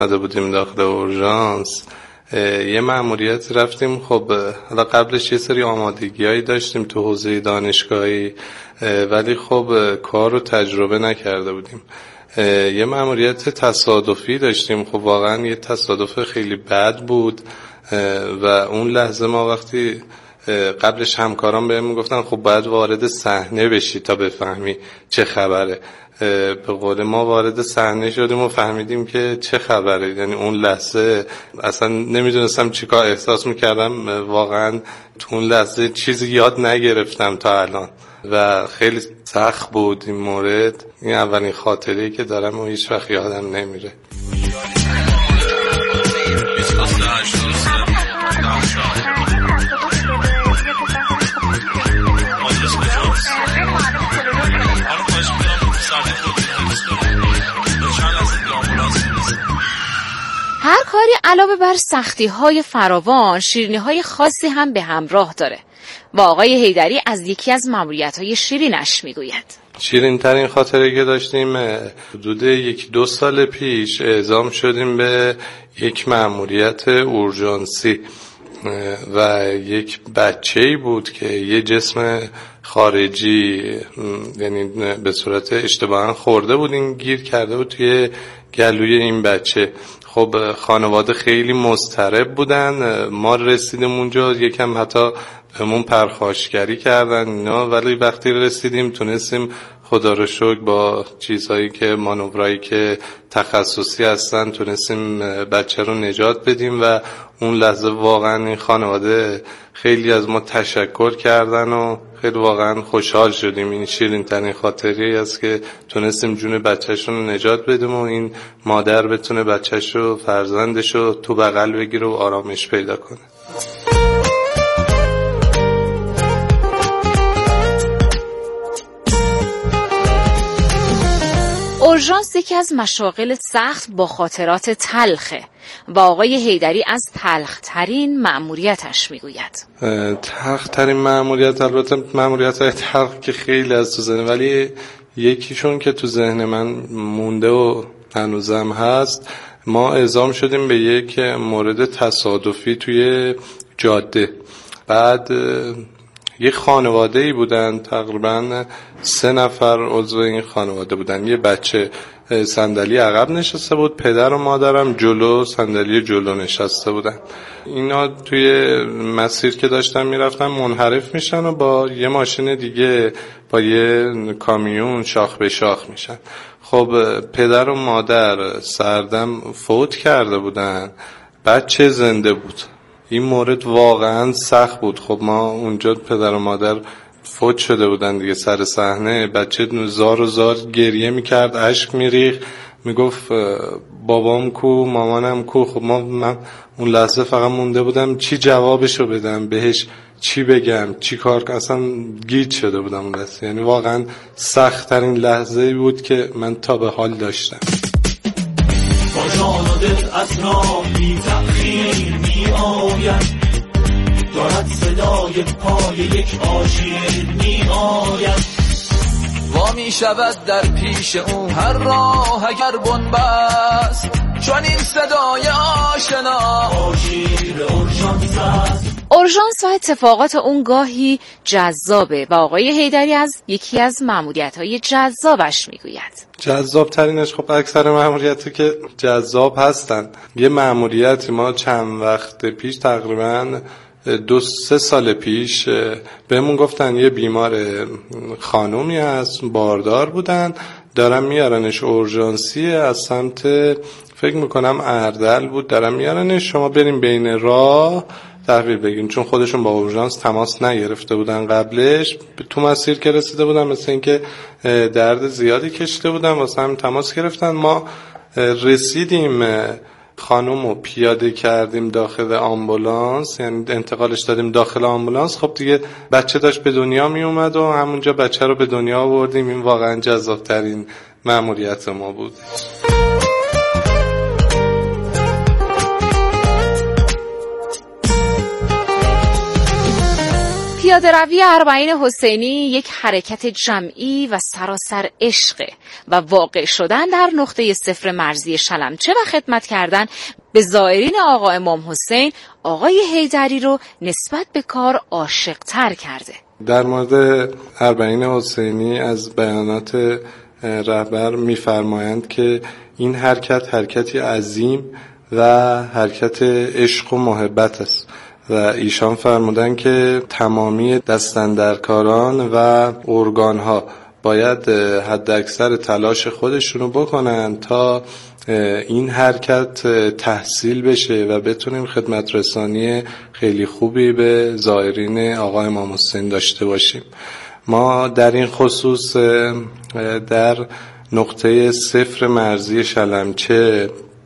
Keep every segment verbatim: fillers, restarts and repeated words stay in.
اومده بودیم داخل اورژانس، یه مأموریت رفتیم. خب حالا قبلش یه سری آمادگی‌هایی داشتیم تو حوزه دانشگاهی، ولی خب کار رو تجربه نکرده بودیم. یه مأموریت تصادفی داشتیم. خب واقعا یه تصادف خیلی بد بود و اون لحظه ما وقتی قبلش همکاران بهمون گفتن خب باید وارد صحنه بشی تا بفهمی چه خبره. به قول ما وارد صحنه شدیم و فهمیدیم که چه خبره. یعنی اون لحظه اصلا نمیدونستم چیکار احساس میکردم. واقعا تو اون لحظه چیزی یاد نگرفتم تا الان و خیلی سخت بود این مورد. این اولین خاطره‌ای که دارم و هیچ وقت یادم نمیره. هر کاری علاوه بر سختی‌های فراوان شیرینی‌های خاصی هم به همراه داره و آقای حیدری از یکی از مأموریت‌های شیرینش میگوید. شیرین ترین خاطره که داشتیم حدود یک دو سال پیش اعزام شدیم به یک مأموریت اورژانسی و یک بچه‌ای بود که یه جسم خارجی یعنی به صورت اشتباهاً خورده بود، این گیر کرده بود توی گلوی این بچه. خب خانواده خیلی مضطرب بودن. ما رسیدیم اونجا یکم حتی بهمون پرخاشگری کردن اینا، ولی وقتی رسیدیم تونستیم خدا رو شکر با چیزهایی که مانورایی که تخصصی هستن تونستیم بچه رو نجات بدیم و اون لحظه واقعا این خانواده خیلی از ما تشکر کردن و خیلی واقعا خوشحال شدیم. این شیرین ترین خاطری است که تونستیم جون بچه‌شون رو نجات بدیم و این مادر بتونه بچه‌ش رو فرزندش رو تو بغل بگیره و آرامش پیدا کنه. اورژانس یکی از مشاغل سخت با خاطرات تلخه و آقای حیدری از تلخترین مأموریتش میگوید. تلخترین مأموریت، البته مأموریت‌های تلخ که خیلی از تو ذهن، ولی یکیشون که تو ذهن من مونده و هنوزم هست، ما اعزام شدیم به یک مورد تصادفی توی جاده. بعد یه خانواده‌ای بودن، تقریبا سه نفر عضو این خانواده بودن. یه بچه صندلی عقب نشسته بود، پدر و مادرم جلو صندلی جلو نشسته بودن. اینا توی مسیر که داشتن میرفتن منحرف میشن و با یه ماشین دیگه با یه کامیون شاخ به شاخ میشن. خب پدر و مادر سردم فوت کرده بودن، بچه زنده بود. این مورد واقعا سخت بود. خب ما اونجا پدر و مادر فوت شده بودن دیگه سر صحنه، بچه زار و زار گریه میکرد، اشک میریخت، میگفت بابام کو، مامانم کو. خب ما من اون لحظه فقط مونده بودم چی جوابشو بدم بهش، چی بگم، چی کار کنم. اصلا گیج شده بودم اون لحظه. یعنی واقعا سخت ترین لحظه بود که من تا به حال داشتم. با جان و دل از راه بی تأخیر می آید، دارد صدای پای یک عاشق می آید. وا می شود در پیش او هر راه اگر بنبست، چون این صدای آشنا آشیر اورژانس است. اورژانس و اتفاقات اون گاهی جذابه و آقای حیدری از یکی از مأموریت‌های جذابش میگوید. جذاب ترینش خب اکثر مأموریتی که جذاب هستن. یه مأموریتی ما چند وقت پیش تقریباً دو سه سال پیش بهمون گفتن یه بیمار خانومی هست، باردار بودن، دارن میارنش اورژانسی از سمت فکر میکنم اردل بود، دارن میارنش، شما بریم بین راه تحویل بگیرین. چون خودشون با اورژانس تماس نگرفته بودن قبلش، تو مسیر که رسیده بودن مثل اینکه درد زیادی کشیده بودن واسه هم تماس گرفتن. ما رسیدیم خانومو پیاده کردیم داخل آمبولانس، یعنی انتقالش دادیم داخل آمبولانس. خب دیگه بچه داشت به دنیا می اومد و همونجا بچه رو به دنیا آوردیم. این واقعا جذاب ترین مأموریت ما بود. پیاده روی اربعین حسینی یک حرکت جمعی و سراسر عشقه و واقع شدن در نقطه صفر مرزی شلمچه و خدمت کردن به زائرین آقا امام حسین، آقای حیدری رو نسبت به کار عاشق‌تر کرده. در مورد اربعین حسینی از بیانات رهبر می‌فرمایند که این حرکت حرکتی عظیم و حرکت عشق و محبت است و ایشان فرمودن که تمامی دستاندرکاران و ارگان‌ها باید حداکثر تلاش خودشونو بکنن تا این حرکت تحصیل بشه و بتونیم خدمت رسانی خیلی خوبی به زائرین آقا امام حسین داشته باشیم. ما در این خصوص در نقطه صفر مرزی شلمچه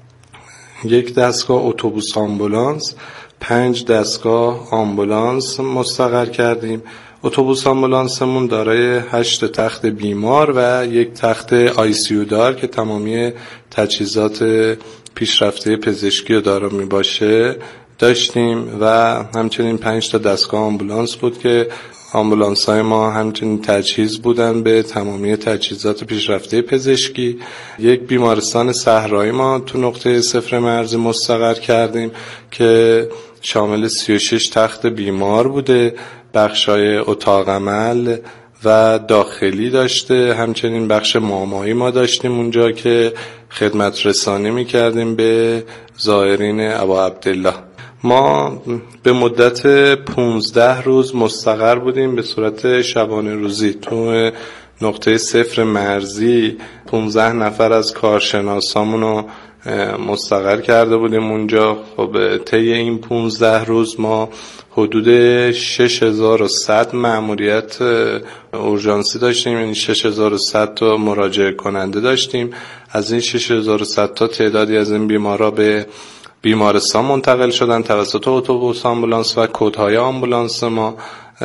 یک دستگاه اتوبوس آمبولانس، پنج دستگاه آمبولانس مستقر کردیم. اتوبوس آمبولانسمون دارای هشت تخت بیمار و یک تخت آی سی یو دار که تمامی تجهیزات پیشرفته پزشکی رو دارا می باشه داشتیم و همچنین پنج تا دستگاه آمبولانس بود که آمبولانس های ما همچنین تجهیز بودن به تمامی تجهیزات پیشرفته پزشکی. یک بیمارستان صحرایی ما تو نقطه صفر مرزی مستقر کردیم که شامل سی و شش تخت بیمار بوده، بخشای اتاق عمل و داخلی داشته. همچنین بخش مامایی ما داشتیم اونجا که خدمت رسانی می کردیم به زائرین ابا عبدالله. ما به مدت پونزده روز مستقر بودیم به صورت شبانه روزی تو نقطه صفر مرزی. پونزده نفر از کارشناسامون رو مستقر کرده بودیم اونجا. خب طی این پونزده روز ما حدود شش هزار و صد مأموریت اورژانسی داشتیم، یعنی شش هزار و صد تا مراجعه کننده داشتیم. از این شش هزار و صد تا تعدادی از این بیمارا به بیمارستان منتقل شدن توسط اتوبوس آمبولانس و کدهای آمبولانس ما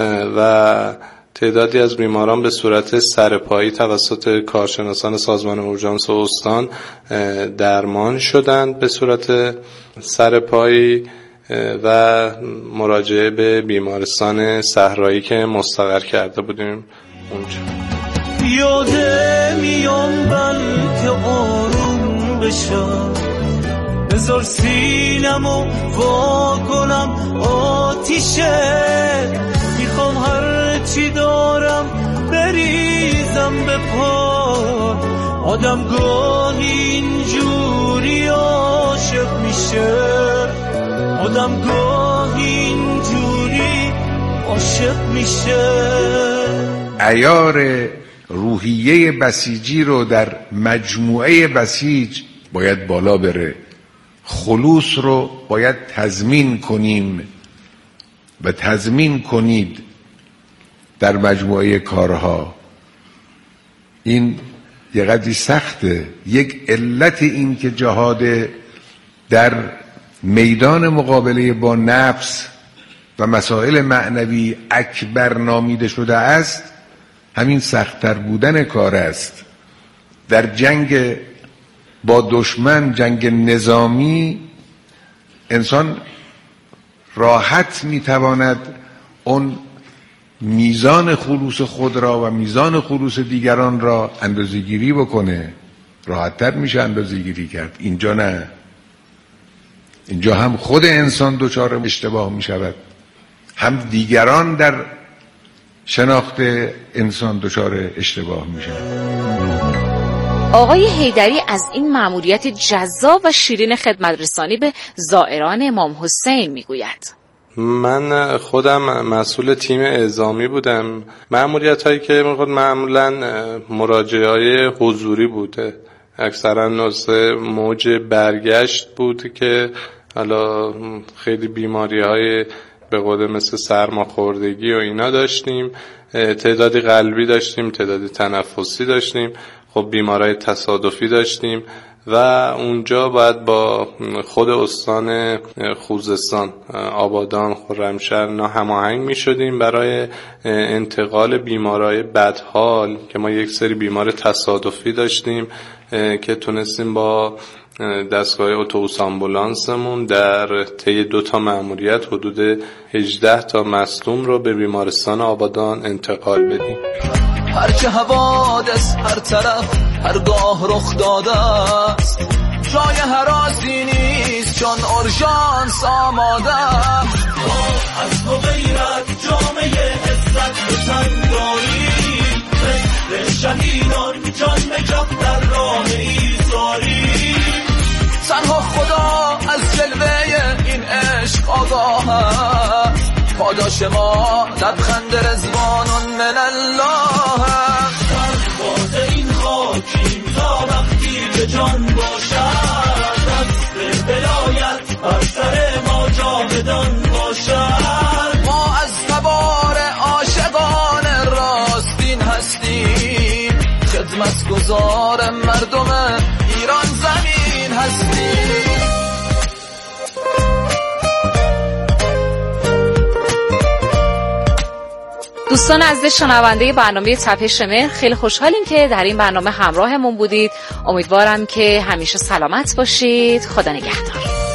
و تعدادی از بیماران به صورت سرپایی توسط کارشناسان سازمان اورژانس و استان درمان شدند به صورت سرپایی و مراجعه به بیمارستان صحرایی که مستقر کرده بودیم اونجا. یاده میام بلکه آروم بشم، بذار سینمو وا کنم آتیشه، میخوام هر چی دارم بریزم به پا. آدم گاهی اینجوری عاشق میشه، آدم گاهی اینجوری عاشق میشه. عیار روحیه بسیجی رو در مجموعه بسیج باید بالا بره، خلوص رو باید تضمین کنیم و تضمین کنید در مجموعه کارها. این یه قدری سخته. یک علت این که جهاد در میدان مقابله با نفس و مسائل معنوی اکبر نامیده شده است همین سخت‌تر بودن کار است. در جنگ با دشمن، جنگ نظامی، انسان راحت میتواند اون میزان خلوص خود را و میزان خلوص دیگران را اندازه‌گیری بکنه، راحت‌تر میشه اندازه‌گیری کرد. اینجا نه، اینجا هم خود انسان دچار اشتباه میشود، هم دیگران در شناخت انسان دچار اشتباه میشود. آقای حیدری از این مأموریت جذاب و شیرین خدمت رسانی به زائران امام حسین میگوید. من خودم مسئول تیم اعزامی بودم. مأموریت هایی که میخواد معمولا مراجعه های حضوری بوده، اکثرا نوزه موج برگشت بود که حالا خیلی بیماری های به قول مثل سرماخوردگی و اینا داشتیم، تعدادی قلبی داشتیم، تعدادی تنفسی داشتیم، خب بیمارای تصادفی داشتیم و اونجا باید با خود استان خوزستان، آبادان، خرمشهر اینا هماهنگ می شدیم برای انتقال بیمارای بدحال که ما یک سری بیمار تصادفی داشتیم که تونستیم با دستگاه اتوبوس آمبولانسمون در طی دو تا مأموریت حدود هجده تا مصدوم رو به بیمارستان آبادان انتقال بدیم. هرچه حوادث هر طرف هرگاه رخ داده است، جای هراسی نیست چون اورژانس آماده. ما از تو غیرت جامعه عزت به تن داریم، ذکر شهیدان جان نجات در راه ایزاریم. تنها خدا از جلوه این عشق آگاه است، پاداش ما لبخند رضوان من الله است. سرباز این خاکیم تا وقتی که جان باشد، دست ولایت بر سر ما جاودان باشد. ما از تبار عاشقان راستین هستیم، خدمتگزار مردم ایران زمین هستیم. دوستان عزیز شنونده برنامه تپش مهر، خیلی خوشحالیم که در این برنامه همراهمون بودید. امیدوارم که همیشه سلامت باشید. خدا نگهدار.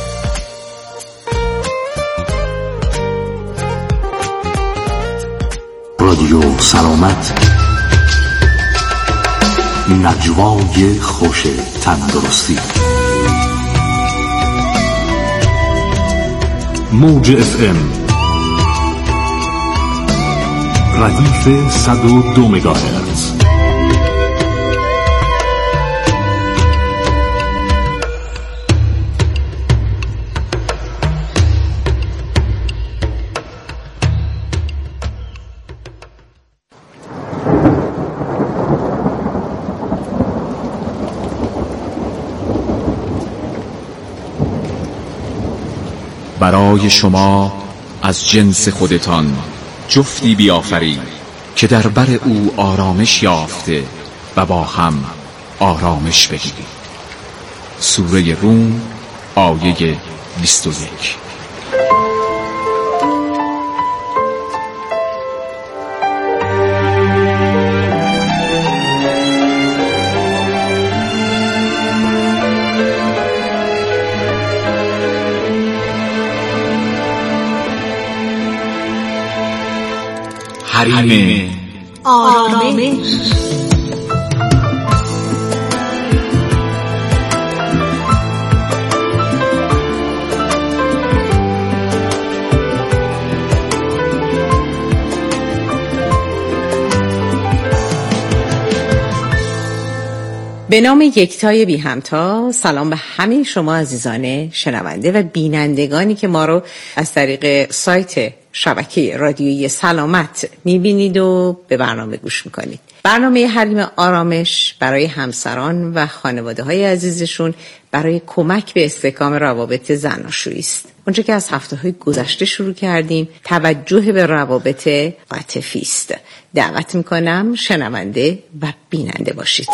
رادیو سلامت، نجوای خوش تندرستی. موج اف ام ردیف صد و دو مگاهرتز. برای شما از جنس خودتان جفتی بیافرید که در بر او آرامش یافته و با هم آرامش بگیرید. سوره روم آیه بیست و یک. حریم آرامش. به نام یکتای بی همتا، سلام به همه شما عزیزان شنونده و بینندگانی که ما رو از طریق سایت شبکه رادیویی سلامت میبینید و به برنامه گوش میکنید. برنامه حریم آرامش برای همسران و خانواده های عزیزشون برای کمک به استحکام روابط زناشویی است. اونجا که از هفته های گذشته شروع کردیم، توجه به روابط عاطفی است. دعوت میکنم شنونده و بیننده باشید.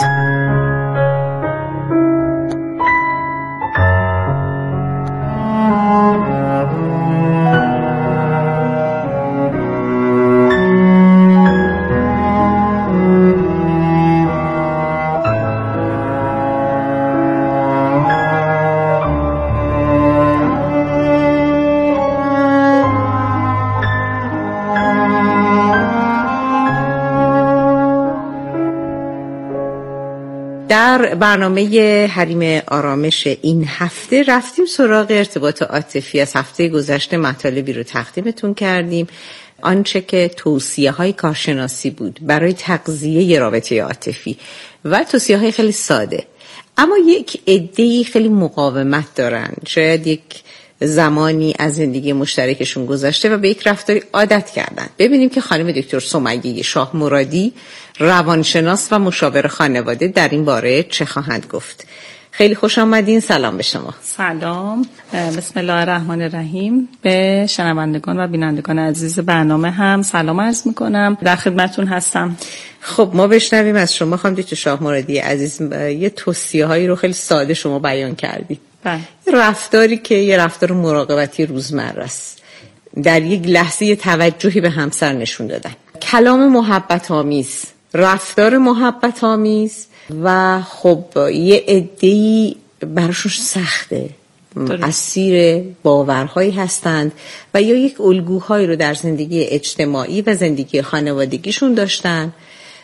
در برنامه حریم آرامش این هفته رفتیم سراغ ارتباط عاطفی. از هفته گذشته مطالبی رو تقدیمتون کردیم، آنچه که توصیه های کارشناسی بود برای تغذیه رابطه عاطفی و توصیه های خیلی ساده، اما یک عده‌ای خیلی مقاومت دارن. شاید یک زمانی از زندگی مشترکشون گذشته و به یک رفتاری عادت کردن. ببینیم که خانم دکتر سمیه شاه مرادی، روانشناس و مشاور خانواده، در این باره چه خواهند گفت. خیلی خوش آمدین. سلام به شما. سلام، بسم الله الرحمن الرحیم. به شنوندگان و بینندگان عزیز برنامه هم سلام عرض میکنم، در خدمتون هستم. خب ما بشنویم از شما خانم دکتر شاه مرادی عزیز، یه توصیه هایی رو خیلی ساده شما بیان کردید. بله. رفتاری که یه رفتار مراقبتی روزمره است، در یک لحظه توجهی به همسر نشون دادن، کلام محبت آمیز، رفتار محبت آمیز و خب یه عده‌ای براشون سخته، اسیر باورهایی هستند و یا یک الگوهایی رو در زندگی اجتماعی و زندگی خانوادگیشون داشتن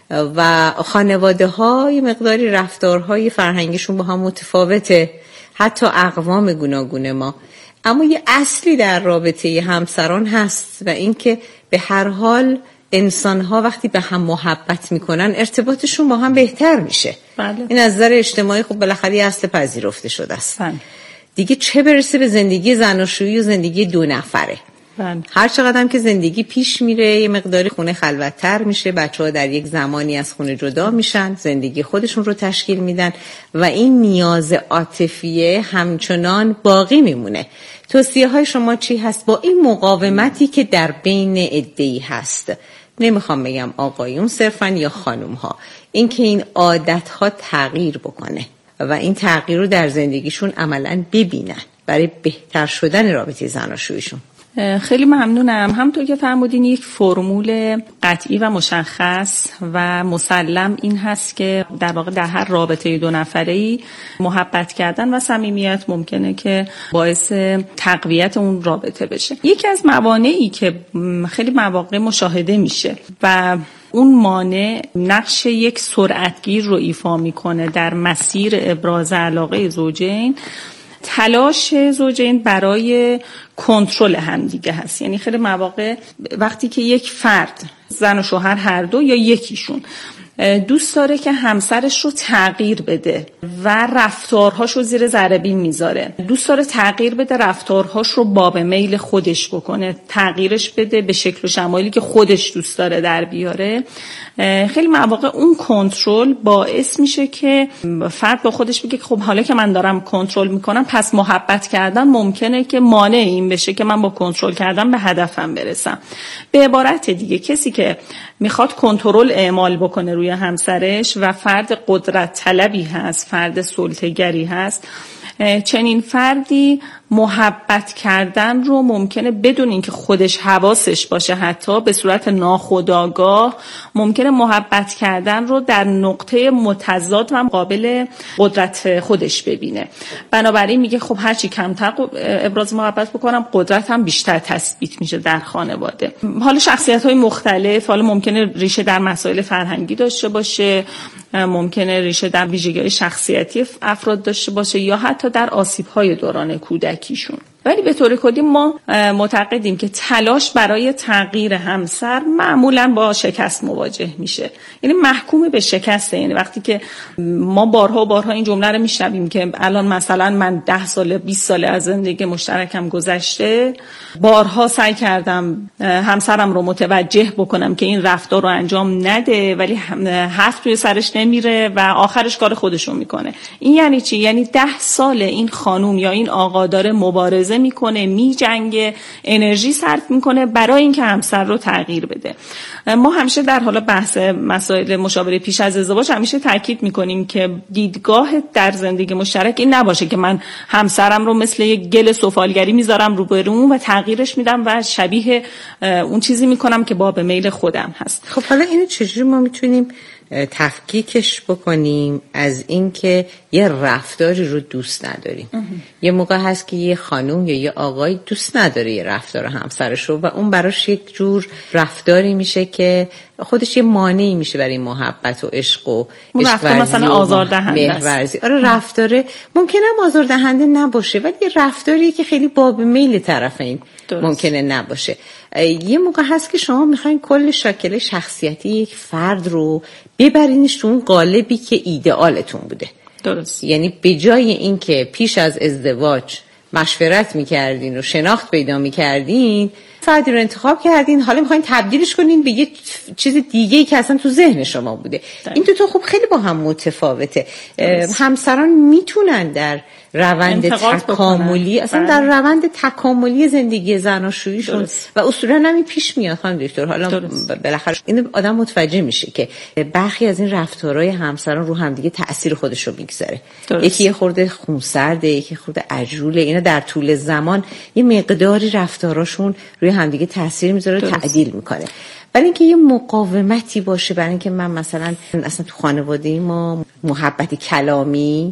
و خانواده ها یه مقداری رفتارهای فرهنگیشون با هم متفاوته، حتی اقوام گوناگون ما. اما یه اصلی در رابطه همسران هست و اینکه به هر حال انسان‌ها وقتی به هم محبت میکنن ارتباطشون با هم بهتر میشه. بله. این از نظر اجتماعی خب بالاخره اصل پذیرفته شده است. بله. دیگه چه برسه به زندگی زناشویی و زندگی دو نفره. بله. هر چقدر هم که زندگی پیش میره یه مقداری خونه خلوت‌تر میشه، بچه‌ها در یک زمانی از خونه جدا میشن، زندگی خودشون رو تشکیل میدن و این نیاز عاطفیه همچنان باقی میمونه. توصیه های شما چی هست با این مقاومتی که در بین عده‌ای هست؟ نمیخوام بگم آقایون صرفاً یا خانم ها، این که این عادت ها تغییر بکنه و این تغییر رو در زندگیشون عملاً ببینن برای بهتر شدن رابطه زناشوییشون. خیلی ممنونم. همونطور که فرمودین یک فرمول قطعی و مشخص و مسلم این هست که در واقع در هر رابطه دو نفره‌ای محبت کردن و صمیمیت ممکنه که باعث تقویت اون رابطه بشه. یکی از موانعی که خیلی مواقع مشاهده میشه و اون مانع نقش یک سرعتگیر رو ایفا میکنه در مسیر ابراز علاقه زوجین، تلاش زوجین برای کنترل همدیگه هست. یعنی خیلی مواقع وقتی که یک فرد، زن و شوهر هر دو یا یکیشون، دوست داره که همسرش رو تغییر بده و رفتارهاش رو زیر ذره بین میذاره، دوست داره تغییر بده رفتارهاش رو باب میل خودش بکنه، تغییرش بده به شکل و شمایلی که خودش دوست داره در بیاره، خیلی مواقع اون کنترل باعث میشه که فرد با خودش بگه خب حالا که من دارم کنترل میکنم پس محبت کردن ممکنه که مانع این بشه که من با کنترل کردن به هدفم برسم. به عبارت دیگه کسی که میخواد کنترل اعمال بکنه روی همسرش و فرد قدرت طلبی هست، فرد سلطه‌گری هست، چنین فردی محبت کردن رو ممکنه بدون اینکه خودش حواسش باشه، حتی به صورت ناخودآگاه ممکنه محبت کردن رو در نقطه متضاد و مقابل قدرت خودش ببینه. بنابراین میگه خب هرچی کمتر ابراز محبت بکنم قدرت هم بیشتر تثبیت میشه در خانواده. حالا شخصیت‌های مختلف، حالا ممکنه ریشه در مسائل فرهنگی داشته باشه، ممکنه ریشه در ویژگی‌های شخصیتی افراد داشته باشه یا حتی در آسیب‌های دوران کودکیشون. ولی به طور کلی ما معتقدیم که تلاش برای تغییر همسر معمولاً با شکست مواجه میشه، یعنی محکوم به شکسته. یعنی وقتی که ما بارها و بارها این جمله رو میشنویم که الان مثلا من ده ساله بیست ساله از زندگی مشترکم گذشته، بارها سعی کردم همسرم رو متوجه بکنم که این رفتار رو انجام نده، ولی حرف توی سرش نمیره و آخرش کار خودشو میکنه. این یعنی چی؟ یعنی ده ساله این خانوم یا این آقا داره مبارزه میکنه، میجنگه، انرژی صرف میکنه برای اینکه همسر رو تغییر بده. ما همیشه در حالا بحث مسائل مشاوره پیش از ازدواج همیشه تاکید میکنیم که دیدگاه در زندگی مشترک این نباشه که من همسرم رو مثل یک گل سفالگری میذارم روبروم و تغییرش میدم و شبیه اون چیزی میکنم که باب میل خودم هست. خب حالا اینو چجوری ما میتونیم تفکیکش بکنیم از اینکه یه رفتاری رو دوست نداریم؟ یه موقع هست که یه خانم یا یه آقای دوست نداره یه رفتار همسرش رو و اون براش یک جور رفتاری میشه که خودش یه مانعی میشه برای محبت و عشق و رفتار مثلا آزاردهنده است. آره رفتاره ممکنه آزاردهنده نباشه ولی یه رفتاریه که خیلی باب میل طرفین ممکنه نباشه. یه موقع هست که شما میخواین کل شاکله شخصیتی یک فرد رو ببرینش تو اون قالبی که ایدئالتون بوده. درست. یعنی به جای این که پیش از ازدواج مشورت میکردین و شناخت پیدا میکردین، فردی رو انتخاب کردین، حالا میخواین تبدیلش کنین به یه چیز دیگه‌ای که اصلا تو ذهن شما بوده. داید. این دو تا خب خیلی با هم متفاوته. همسران میتونن در روند تکاملی اصلا در روند تکاملی زندگی زناشوییشون و اصولا همین پیش میاد خانم دکتر. حالا بالاخره این آدم متوجه میشه که برخی از این رفتارهای همسران رو همدیگه تأثیر خودش رو میگذاره. یکی یه خورده خونسرده، یکی خورده عجوله، اینا در طول زمان یه مقداری رفتاراشون روی همدیگه تأثیر میذاره و تعدیل میکنه. برای اینکه یه مقاومتی باشه، برای اینکه من مثلا اصلا تو خانواده ما محبت کلامی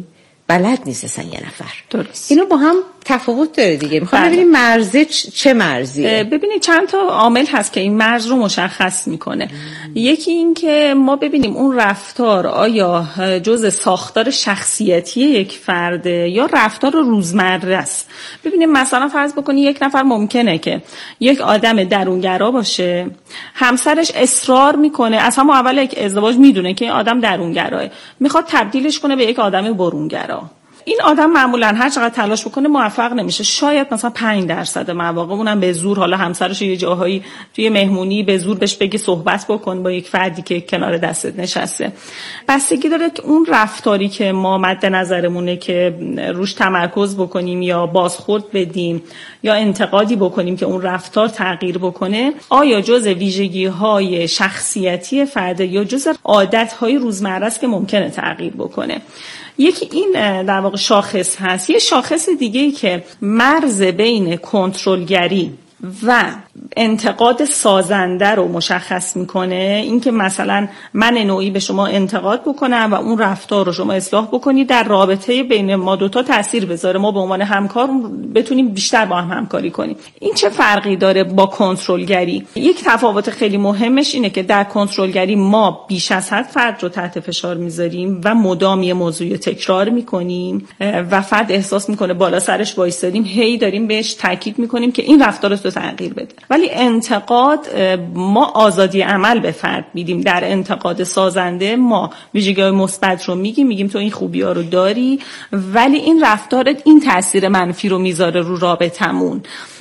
بلد نیست اصلا یه نفر. درست. اینو با هم تفاوت داره دیگه. میخوام بله. ببینیم مرزه چه مرزیه. ببینید چند تا عامل هست که این مرز رو مشخص میکنه. یکی این که ما ببینیم اون رفتار آیا جزء ساختار شخصیتی یک فرد یا رفتار روزمره است. ببینیم مثلا فرض بکنی یک نفر ممکنه که یک آدم درونگرا باشه، همسرش اصرار میکنه، از همون اول یک ازدواج میدونه که این آدم درونگراه، میخواد تبدیلش کنه به یک آدم برونگرا. این آدم معمولا هر چقدر تلاش بکنه موفق نمیشه. شاید مثلا پنج درصد مواقع اونم به زور، حالا همسرش یه جاهایی توی مهمونی به زور بهش بگه صحبت بکن با یک فردی که کنار دستت نشسته. بستگی داره که اون رفتاری که ما مد نظرمونه که روش تمرکز بکنیم یا بازخورد بدیم یا انتقادی بکنیم که اون رفتار تغییر بکنه، آیا جزء ویژگی‌های شخصیتی فرد یا جزء عادت‌های روزمره است که ممکنه تغییر بکنه. یکی این در واقع شاخص هست. یه شاخص دیگه‌ای که مرز بین کنترلگری و انتقاد سازنده رو مشخص میکنه، این که مثلا من نوعی به شما انتقاد بکنم و اون رفتار رو شما اصلاح بکنید، در رابطه بین ما دوتا تاثیر بذاره، ما به عنوان همکار بتونیم بیشتر با هم همکاری کنیم. این چه فرقی داره با کنترلگری؟ یک تفاوت خیلی مهمش اینه که در کنترلگری ما بیش از حد فرد رو تحت فشار میذاریم و مدام یه موضوع تکرار میکنیم و فرد احساس میکنه بالا سرش وایسادیم، هی داریم بهش تاکید میکنیم که این رفتار رو تغییر بده. ولی انتقاد ما آزادی عمل به فرد میدیم. در انتقاد سازنده ما ویژگی‌های مثبت رو میگیم، میگیم تو این خوبی‌ها رو داری، ولی این رفتارت این تاثیر منفی رو میذاره رو رابطمون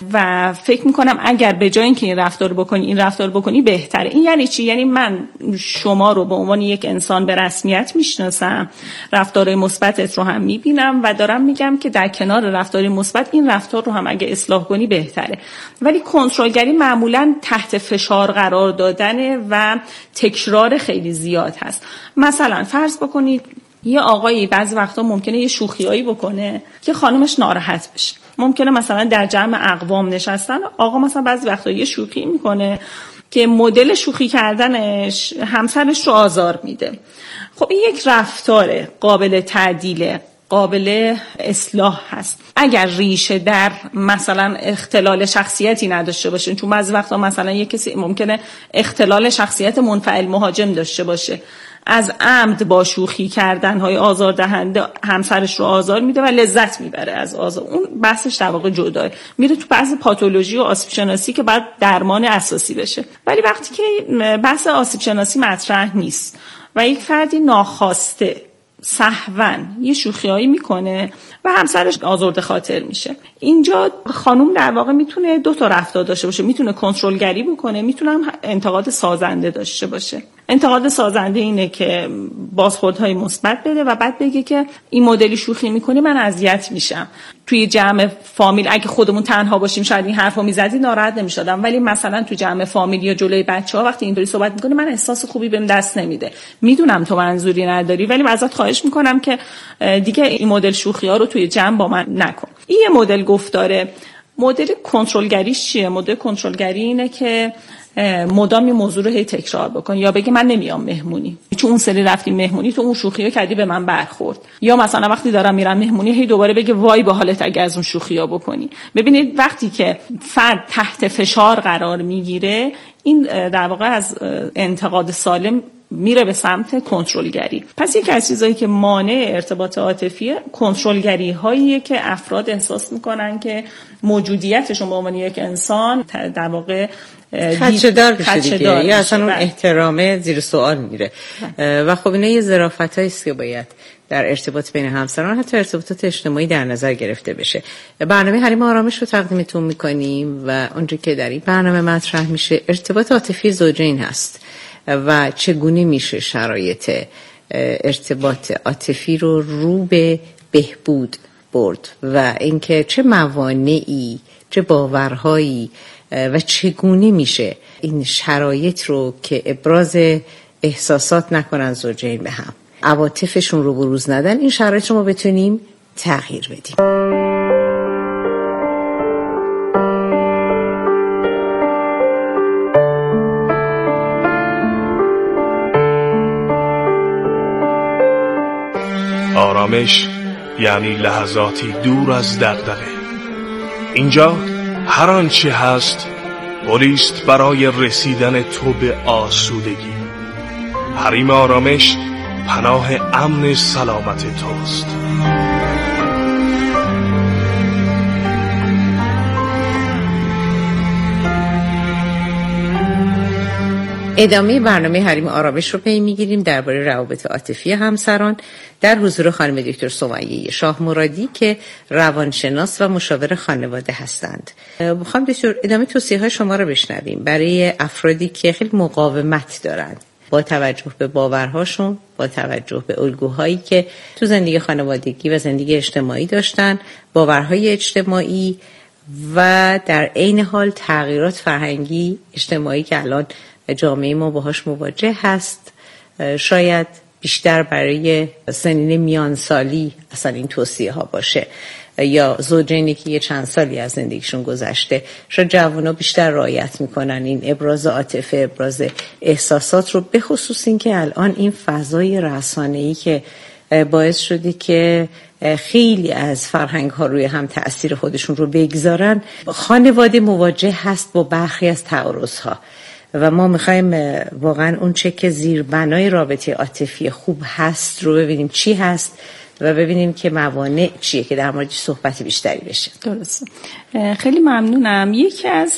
و فکر میکنم اگر به جای اینکه این رفتار رو بکنی این رفتار رو بکنی بهتره. این یعنی چی؟ یعنی من شما رو به عنوان یک انسان به رسمیت میشناسم، رفتارهای مثبتت رو هم میبینم و دارم میگم که در کنار رفتار مثبت این رفتار رو هم اگه اصلاح کنی بهتره. ولی کنترلگری معمولاً تحت فشار قرار دادن و تکرار خیلی زیاد هست. مثلا فرض بکنید یه آقایی بعضی وقتا ممکنه یه شوخیایی بکنه که خانمش ناراحت بشه. ممکنه مثلا در جمع اقوام نشستن آقا مثلا بعضی وقتا یه شوخی میکنه که مدل شوخی کردنش همسرش رو آزار میده. خب این یک رفتار قابل تعدیله، قابل اصلاح هست اگر ریشه در مثلا اختلال شخصیتی نداشته باشه. چون بعضی وقتا مثلا یک کسی ممکنه اختلال شخصیت منفعل مهاجم داشته باشه، از عمد با شوخی کردن های آزاردهنده همسرش رو آزار میده و لذت میبره از آزار. اون بحثش در واقع جداه، میره تو بحث پاتولوژی و آسیب شناسی که بعد درمان اساسی بشه. ولی وقتی که بحث آسیب شناسی مطرح نیست و یک فردی ناخواسته سهواً یه شوخیایی میکنه و همسرش آزرده خاطر میشه، اینجا خانوم در واقع میتونه دو تا رفتار داشته باشه، میتونه کنترلگری بکنه، میتونه هم انتقاد سازنده داشته باشه. انتقاد سازنده اینه که بازخوردهای مثبت بده و بعد بگه که این مدلی شوخی میکنی من اذیت میشم. توی جمع فامیل اگه خودمون تنها باشیم شاید این حرفو میزدی ناراحت نمیشدم، ولی مثلا تو جمع فامیل یا جلوی بچه‌ها وقتی اینطوری صحبت میکنه من احساس خوبی بهم دست نمیده. میدونم تو منظوری نداری ولی ازت خواهش میکنم که دیگه این مدل شوخی‌ها رو توی جمع با من نکن. این یه مدل گفتاره. مدل کنترلگریش چیه؟ مدل کنترلگری اینه که مدام این موضوع رو هی تکرار بکن، یا بگی من نمیام مهمونی چون اون سری رفتیم مهمونی تو اون شوخیو کردی به من برخورد، یا مثلا وقتی دارم میرم مهمونی هی دوباره بگه وای با حالت اگه از اون شوخیا بکنی. ببینید وقتی که فرد تحت فشار قرار میگیره این در واقع از انتقاد سالم میره به سمت کنترلگری. پس یکی از چیزایی که مانع ارتباط عاطفی کنترلگری هاییه که افراد احساس میکنن که موجودیتشون به عنوان یک انسان در واقع خدشه‌دار بشه دیگه، یا اصلا اون احترامه زیر سوال میره. و خب اینا یه ظرافتایی است که باید در ارتباط بین همسران حتی ارتباطات اجتماعی در نظر گرفته بشه. برنامه حریم آرامش رو تقدیمتون میکنیم و اونجا که در این برنامه مطرح میشه ارتباط عاطفی زوجین هست و چگونه میشه شرایط ارتباط عاطفی رو رو به بهبود برد و اینکه چه موانعی، چه باورهایی و چگونه میشه این شرایط رو که ابراز احساسات نکنن زوجین به هم، عواطفشون رو بروز ندن، این شرایط رو ما بتونیم تغییر بدیم. آرامش یعنی لحظاتی دور از دغدغه. اینجا هر آنچه هست پلیست برای رسیدن تو به آسودگی. حریم آرامش پناه امن سلامت توست. ادامه برنامه حریم آرامش رو پی میگیریم درباره روابط عاطفی همسران در حضور خانم دکتر سمیه شاه مرادی که روانشناس و مشاور خانواده هستند. خانم دکتر ادامه توصیه های شما رو بشنویم برای افرادی که خیلی مقاومت دارند با توجه به باورهاشون، با توجه به الگوهایی که تو زندگی خانوادگی و زندگی اجتماعی داشتن، باورهای اجتماعی و در عین حال تغییرات فرهنگی اجتماعی که الان جامعه ما باهاش مواجه هست. شاید بیشتر برای سنین میانسالی اصلا این توصیه ها باشه، یا زوجینی که یه چند سالی از زندگیشون گذشته. شاید جوونا بیشتر رعایت میکنن این ابراز عاطفه، ابراز احساسات رو، به خصوص این که الان این فضای رسانه‌ای که باعث شده که خیلی از فرهنگ ها روی هم تأثیر خودشون رو بگذارن. خانواده مواجه هست با برخی از تعارض ها و ما میخوایم واقعا اون چه که زیربنای رابطه عاطفی خوب هست رو ببینیم چی هست و ببینیم که موانع چیه که در موردش صحبت بیشتری بشه. درسته. خیلی ممنونم. یکی از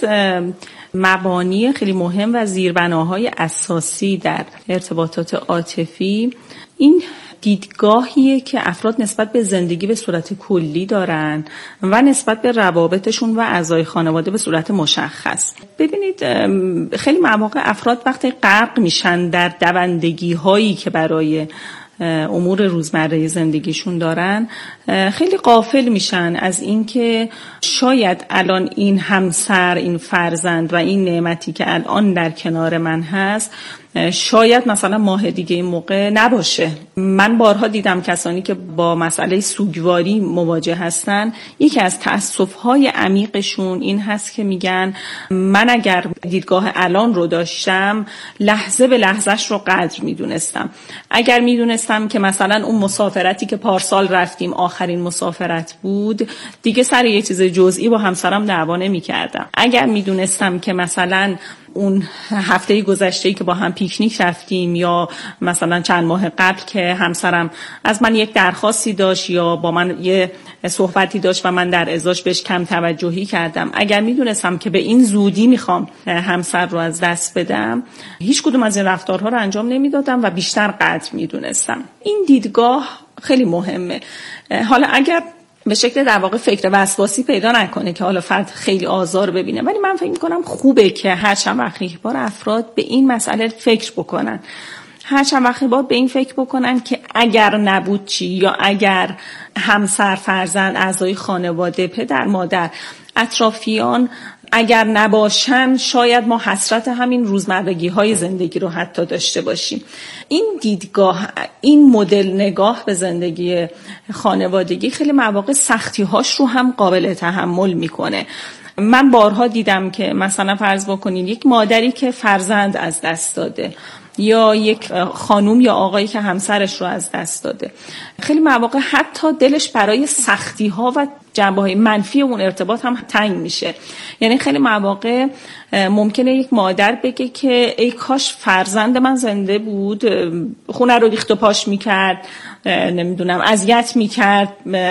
مبانی خیلی مهم و زیربناهای اساسی در ارتباطات عاطفی این دیدگاهیه که افراد نسبت به زندگی به صورت کلی دارن و نسبت به روابطشون و اعضای خانواده به صورت مشخص. ببینید خیلی مواقع افراد وقتی غرق میشن در دوندگی هایی که برای امور روزمره زندگیشون دارن، خیلی غافل میشن از اینکه شاید الان این همسر، این فرزند و این نعمتی که الان در کنار من هست شاید مثلا ماه دیگه این موقع نباشه. من بارها دیدم کسانی که با مسئله سوگواری مواجه هستن، یکی از تأسف‌های عمیقشون این هست که میگن من اگر دیدگاه الان رو داشتم لحظه به لحظهش رو قدر میدونستم. اگر میدونستم که مثلا اون مسافرتی که پارسال رفتیم آخرین مسافرت بود، دیگه سر یه چیز جزئی با همسرم دعوا نمی‌کردم. اگر میدونستم که مثلا اون هفته گذشته‌ای که با هم پیکنیک رفتیم یا مثلا چند ماه قبل که همسرم از من یک درخواستی داشت یا با من یه صحبتی داشت و من در ازاش بهش کم توجهی کردم، اگر میدونستم که به این زودی میخوام همسر رو از دست بدم، هیچ کدوم از این رفتارها رو انجام نمیدادم و بیشتر قدر میدونستم. این دیدگاه خیلی مهمه. حالا اگر به شکل در واقع فکر وسواسی پیدا نکنه که حالا فرد خیلی آزار ببینه، ولی من فکر میکنم خوبه که هر چند وقت یک بار افراد به این مسئله فکر بکنن، هر چند وقت بار به این فکر بکنن که اگر نبود چی، یا اگر همسر، فرزند، اعضای خانواده، پدر، مادر، اطرافیان اگر نباشن شاید ما حسرت همین روزمرگی های زندگی رو حتی داشته باشیم. این دیدگاه، این مدل نگاه به زندگی خانوادگی خیلی مواقع سختی هاش رو هم قابل تحمل میکنه. من بارها دیدم که مثلا فرض بکنین یک مادری که فرزند از دست داده یا یک خانوم یا آقایی که همسرش رو از دست داده، خیلی مواقع حتی دلش برای سختی ها و جنبه های منفی اون ارتباط هم تنگ میشه. یعنی خیلی مواقع ممکنه یک مادر بگه که ای کاش فرزند من زنده بود، خونه رو ریخت و پاش میکرد، نمیدونم اذیت میکرد،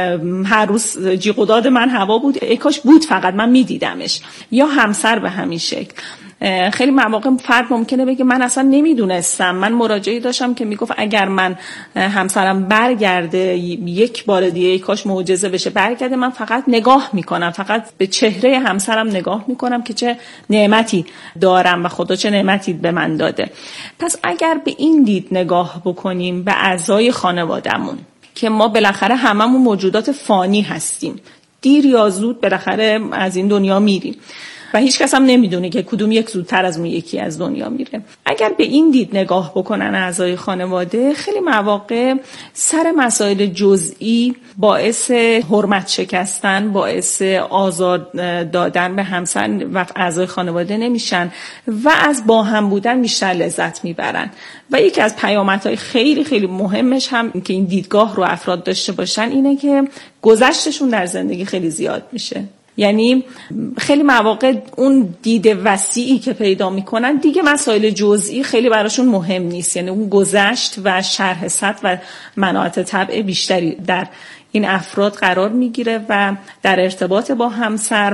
هر روز جیغ و داد من هوا بود، ای کاش بود فقط من میدیدمش. یا همسر به همین شکل. خیلی مواقع فرد ممکنه بگه من اصلا نمیدونستم. من مراجعی داشتم که میگفت اگر من همسرم برگرده یک بار دیگه، ای کاش معجزه بشه برگرده، من فقط نگاه میکنم، فقط به چهره همسرم نگاه میکنم که چه نعمتی دارم و خدا چه نعمتی به من داده. پس اگر به این دید نگاه بکنیم به اعضای خانوادهمون که ما بالاخره هممون موجودات فانی هستیم، دیر یا زود بالاخره از این دنیا میریم و هیچ کس هم نمیدونه که کدوم یک زودتر از اون یکی از دنیا میره. اگر به این دید نگاه بکنن اعضای خانواده، خیلی مواقع سر مسائل جزئی باعث حرمت شکستن، باعث آزار دادن به همسر و اعضای خانواده نمیشن و از با هم بودن بیشتر لذت میبرن. و یکی از پیامدهای خیلی خیلی مهمش هم که این دیدگاه رو افراد داشته باشن اینه که گذشتشون در زندگی خیلی زیاد میشه. یعنی خیلی مواقع اون دید وسیعی که پیدا میکنن دیگه مسائل جزئی خیلی براشون مهم نیست. یعنی اون گذشت و شرح سطح و مناطق طبع بیشتری در این افراد قرار میگیره و در ارتباط با همسر